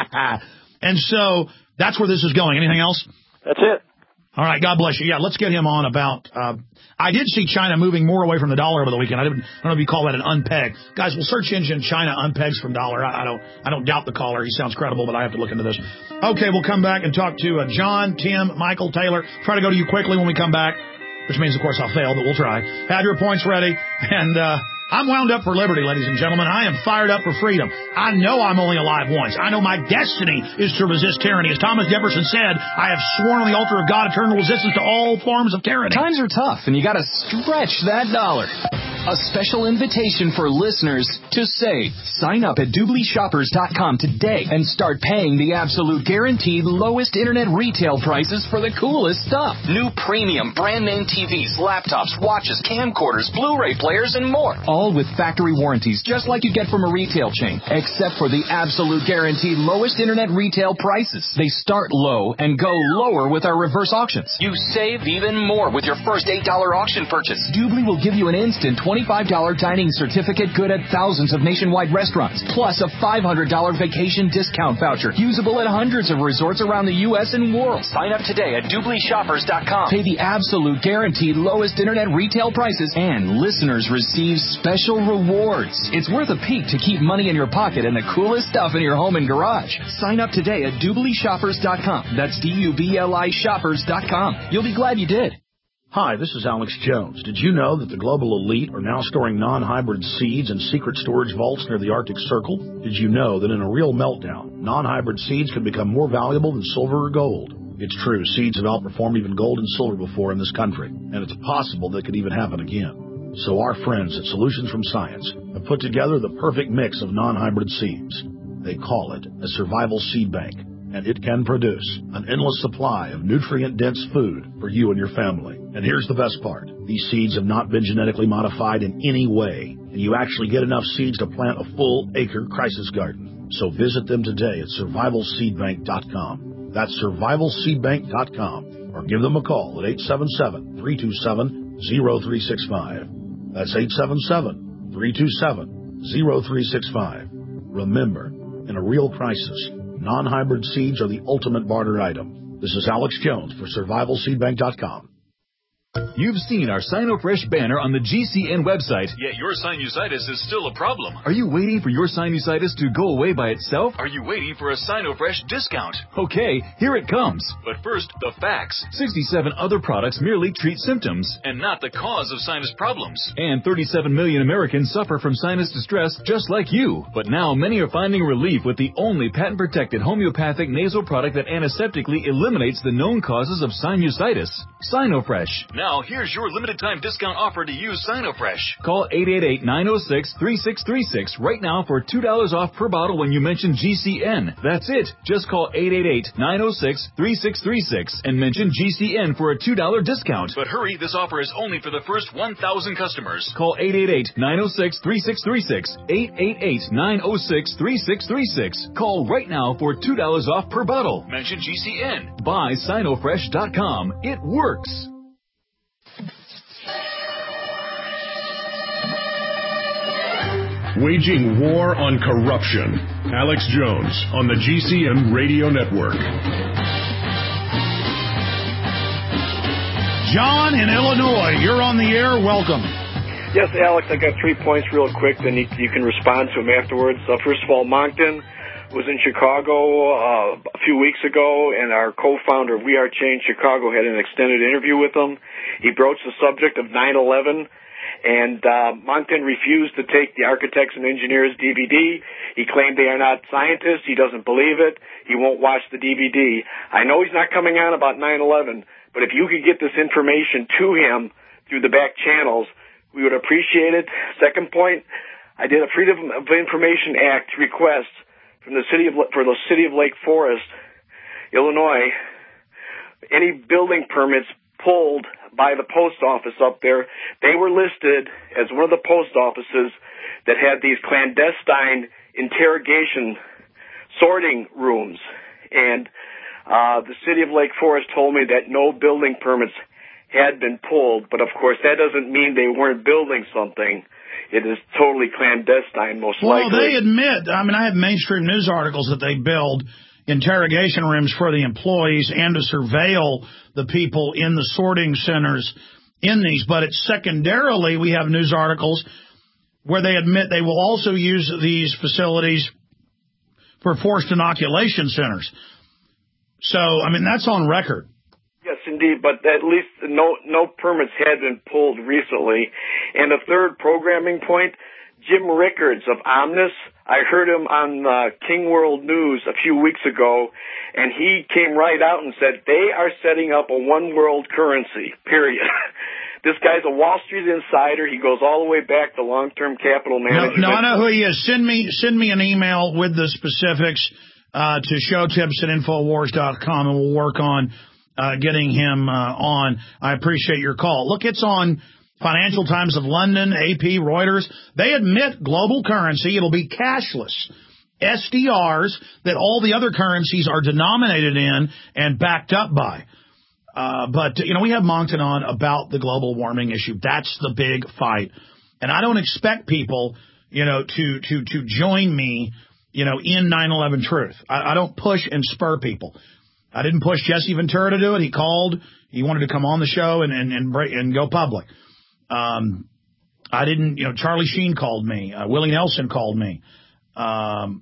And so that's where this is going. Anything else? That's it. All right, God bless you. Yeah, let's get him on about, uh, I did see China moving more away from the dollar over the weekend. I, didn't, I don't know if you call that an unpeg. Guys, we'll search engine China unpegs from dollar. I, I don't I don't doubt the caller. He sounds credible, but I have to look into this. Okay, we'll come back and talk to uh, John, Tim, Michael, Taylor. Try to go to you quickly when we come back, which means, of course, I'll fail, but we'll try. Have your points ready, and uh I'm wound up for liberty, ladies and gentlemen. I am fired up for freedom. I know I'm only alive once. I know my destiny is to resist tyranny. As Thomas Jefferson said, I have sworn on the altar of God eternal resistance to all forms of tyranny. Times are tough, and you got to stretch that dollar. A special invitation for listeners to save. Sign up at Doobly Shoppers dot com today and start paying the absolute guaranteed lowest internet retail prices for the coolest stuff. New premium brand name T Vs, laptops, watches, camcorders, Blu-ray players, and more. All with factory warranties, just like you get from a retail chain, except for the absolute guaranteed lowest internet retail prices. They start low and go lower with our reverse auctions. You save even more with your first eight dollar auction purchase. Doobly will give you an instant twenty-five dollar dining certificate good at thousands of nationwide restaurants, plus a five hundred dollar vacation discount voucher, usable at hundreds of resorts around the U S and world. Sign up today at Doobly Shoppers dot com. Pay the absolute guaranteed lowest internet retail prices, and listeners receive special rewards. It's worth a peek to keep money in your pocket and the coolest stuff in your home and garage. Sign up today at Doobly Shoppers dot com. That's D U B L I Shoppers dot com. You'll be glad you did. Hi, this is Alex Jones. Did you know that the global elite are now storing non-hybrid seeds in secret storage vaults near the Arctic Circle? Did you know that in a real meltdown, non-hybrid seeds can become more valuable than silver or gold? It's true, seeds have outperformed even gold and silver before in this country, and it's possible that could even happen again. So our friends at Solutions from Science have put together the perfect mix of non-hybrid seeds. They call it a survival seed bank, and it can produce an endless supply of nutrient-dense food for you and your family. And here's the best part. These seeds have not been genetically modified in any way, and you actually get enough seeds to plant a full-acre crisis garden. So visit them today at survival seed bank dot com. That's survival seed bank dot com, or give them a call at eight seven seven, three two seven, zero three six five. That's eight seven seven, three two seven, zero three six five. Remember, in a real crisis, non-hybrid seeds are the ultimate barter item. This is Alex Jones for survival seed bank dot com. You've seen our SinoFresh banner on the G C N website. Yet your sinusitis is still a problem. Are you waiting for your sinusitis to go away by itself? Are you waiting for a SinoFresh discount? Okay, here it comes. But first, the facts. sixty-seven other products merely treat symptoms and not the cause of sinus problems. And thirty-seven million Americans suffer from sinus distress just like you. But now many are finding relief with the only patent-protected homeopathic nasal product that antiseptically eliminates the known causes of sinusitis. SinoFresh. Now, here's your limited time discount offer to use SinoFresh. Call eight eight eight, nine oh six, three six three six right now for two dollars off per bottle when you mention G C N. That's it. Just call eight eight eight, nine oh six, three six three six and mention G C N for a two dollar discount. But hurry, this offer is only for the first one thousand customers. Call eight eight eight, nine oh six, three six three six, eight eight eight, nine oh six, three six three six. Call right now for two dollars off per bottle. Mention G C N. Buy Sino Fresh dot com. It works. Waging war on corruption. Alex Jones on the G C N Radio Network. John in Illinois, you're on the air. Welcome. Yes, Alex, I got three points real quick, then you, you can respond to them afterwards. Uh, first of all, Moncton was in Chicago uh, a few weeks ago, and our co-founder of We Are Change Chicago had an extended interview with him. He broached the subject of nine eleven And uh, Moncton refused to take the Architects and Engineers D V D. He claimed they are not scientists. He doesn't believe it. He won't watch the D V D. I know he's not coming on about nine eleven, but if you could get this information to him through the back channels, we would appreciate it. Second point, I did a Freedom of Information Act request from the city of for the city of Lake Forest, Illinois. Any building permits pulled by the post office up there, they were listed as one of the post offices that had these clandestine interrogation sorting rooms. And uh, the city of Lake Forest told me that no building permits had been pulled, but of course that doesn't mean they weren't building something. It is totally clandestine, most well, likely. Well, they admit, I mean, I have mainstream news articles that they build interrogation rooms for the employees and to surveil the people in the sorting centers in these. But it's secondarily, we have news articles where they admit they will also use these facilities for forced inoculation centers. So, I mean, that's on record. Yes, indeed, but at least no no permits had been pulled recently. And the third programming point, Jim Rickards of Omnis, I heard him on uh, King World News a few weeks ago, and he came right out and said they are setting up a one-world currency, period. This guy's a Wall Street insider. He goes all the way back to long-term capital management. No, no, I know who he is. Send me, send me an email with the specifics uh, to showtips at infowars dot com, and we'll work on uh, getting him uh, on. I appreciate your call. Look, it's on Financial Times of London, A P, Reuters. They admit global currency. It'll be cashless. S D Rs that all the other currencies are denominated in and backed up by. Uh, but, you know, we have Moncton on about the global warming issue. That's the big fight. And I don't expect people, you know, to, to, to join me, you know, in nine eleven truth. I, I don't push and spur people. I didn't push Jesse Ventura to do it. He called. He wanted to come on the show and, and, and, break, and go public. Um, I didn't, you know, Charlie Sheen called me. Uh, Willie Nelson called me. Um,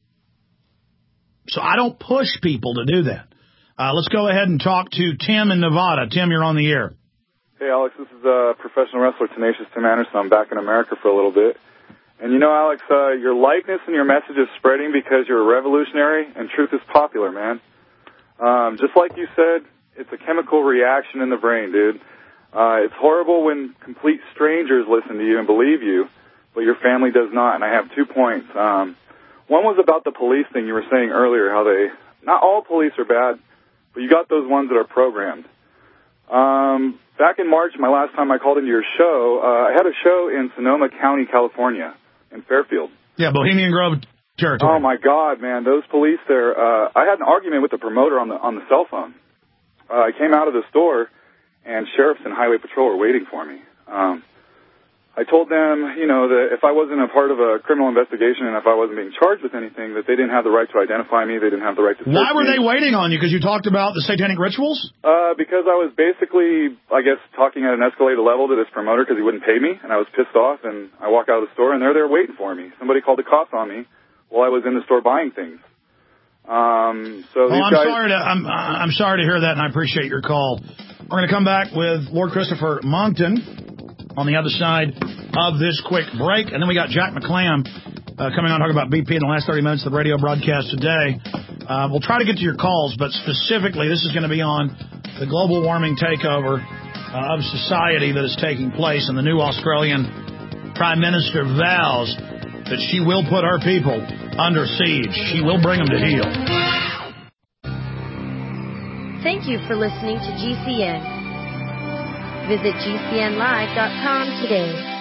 so I don't push people to do that. Uh, let's go ahead and talk to Tim in Nevada. Tim, you're on the air. Hey, Alex, this is uh, professional wrestler Tenacious Tim Anderson. I'm back in America for a little bit. And you know, Alex, uh, your likeness and your message is spreading because you're a revolutionary and truth is popular, man. Um, just like you said, it's a chemical reaction in the brain, dude. Uh, it's horrible when complete strangers listen to you and believe you, but your family does not. And I have two points. Um, one was about the police thing you were saying earlier, how they, not all police are bad, but you got those ones that are programmed. Um, back in March, my last time I called into your show, uh, I had a show in Sonoma County, California, in Fairfield. Yeah, Bohemian Grove territory. Oh my God, man, those police there. Uh, I had an argument with the promoter on the on the cell phone. Uh, I came out of the store, and sheriffs and highway patrol were waiting for me. Um, I told them, you know, that if I wasn't a part of a criminal investigation and if I wasn't being charged with anything, that they didn't have the right to identify me. They didn't have the right to search me. Why were they waiting on you? Because you talked about the satanic rituals? Uh, because I was basically, I guess, talking at an escalated level to this promoter because he wouldn't pay me, and I was pissed off, and I walk out of the store, and they're there waiting for me. Somebody called the cops on me while I was in the store buying things. Um, so well, these I'm guys... sorry to I'm I'm sorry to hear that, and I appreciate your call. We're going to come back with Lord Christopher Moncton on the other side of this quick break, and then we got Jack McClam uh, coming on talking about B P in the last thirty minutes of the radio broadcast today. Uh, we'll try to get to your calls, but specifically, this is going to be on the global warming takeover uh, of society that is taking place, and the new Australian Prime Minister vows that she will put her people under siege. She will bring them to heel. Thank you for listening to G C N. Visit G C N live dot com today.